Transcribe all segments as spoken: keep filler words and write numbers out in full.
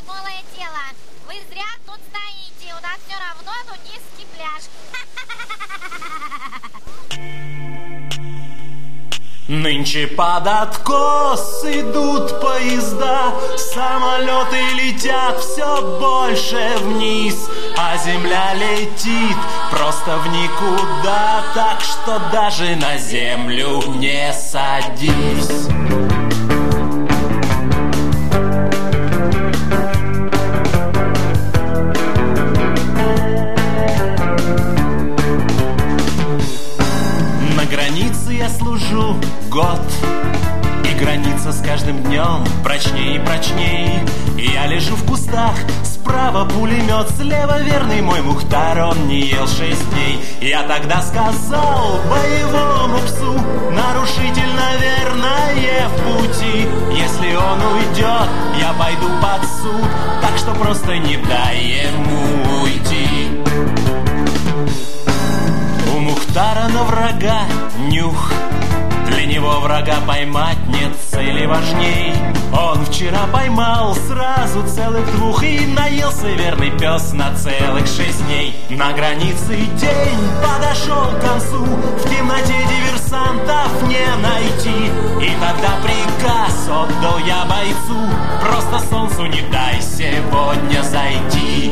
голое тело. Вы зря тут стоите, у нас все равно нудистский пляж. Нынче под откос идут поезда, самолеты летят все больше вниз, а земля летит просто в никуда, так что даже на землю не садись. На границе я служу год, и граница с каждым днем прочнее и прочнее. Я лежу в кустах, справа пулемет, слева верный мой Мухтар, он не ел шесть дней. Я тогда сказал боевому псу: нарушитель, наверное, в пути. Если он уйдет, я пойду под суд, так что просто не дай ему уйти. У Мухтара на врага нюх, для него врага поймать нет цели важней. Он вчера поймал сразу целых двух и наелся верный пес на целых шесть дней. На границе день подошел к концу, в темноте диверсантов не найти. И тогда приказ отдал я бойцу: просто солнцу не дай сегодня зайти.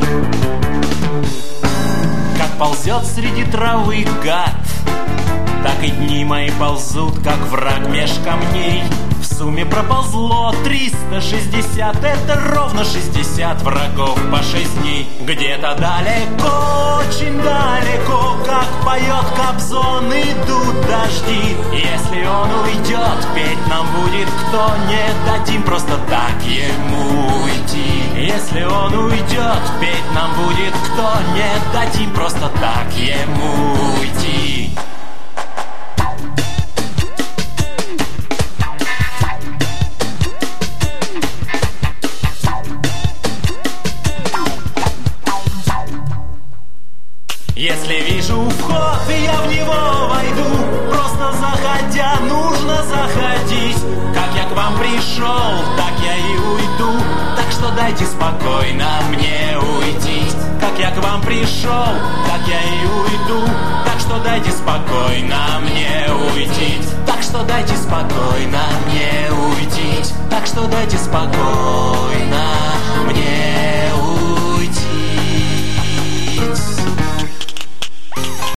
Как ползет среди травы гад, так и дни мои ползут, как враг меж камней. В сумме проползло триста шестьдесят, это ровно шестьдесят врагов по шесть дней. Где-то далеко, очень далеко, как поет Кобзон, идут дожди. Если он уйдет, петь нам будет кто, не дадим просто так ему уйти. Если он уйдет, петь нам будет кто, не дадим просто так ему уйти. Если вижу вход, я в него войду, просто заходя нужно заходить. Как я к вам пришел, так я и уйду, так что дайте спокойно мне уйти. Как я к вам пришел, так я и уйду, так что дайте спокойно